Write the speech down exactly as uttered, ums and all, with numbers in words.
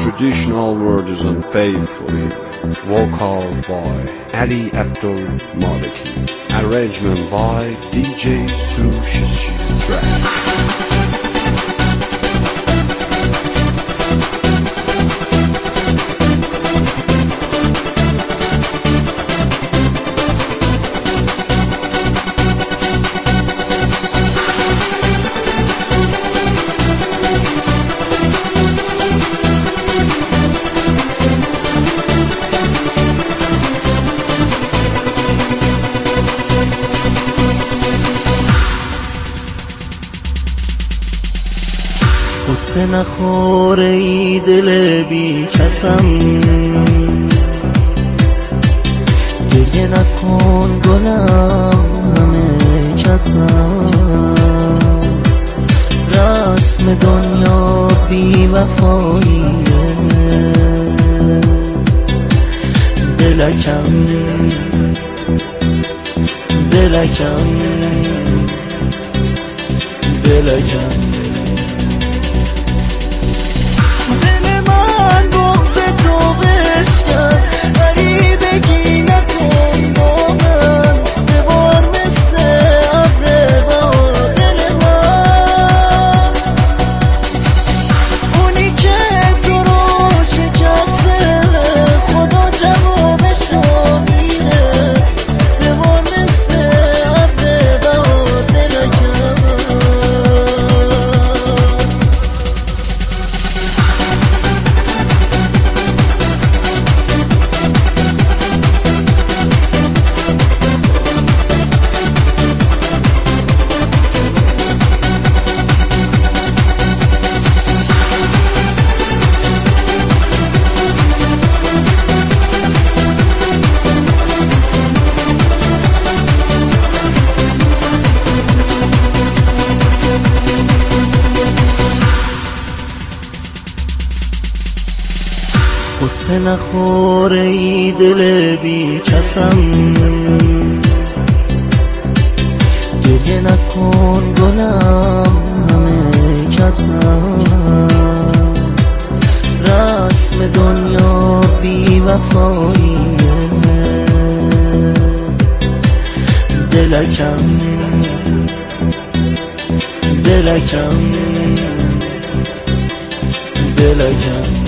traditional words unfaithfully. Vocal by Ali Abdul Maliki. Arrangement by D J Sushi Track. قصه نخوره ای دل بی کسم، گریه نکن گلم همه کسم. رسم دنیا بی وفاییه، دلکم دلکم دلکم قصه نخوره ای دل بی کسم، گریه نکن گلم همه کسم. رسم دنیا بی وفاییه، دلکم دلکم دلکم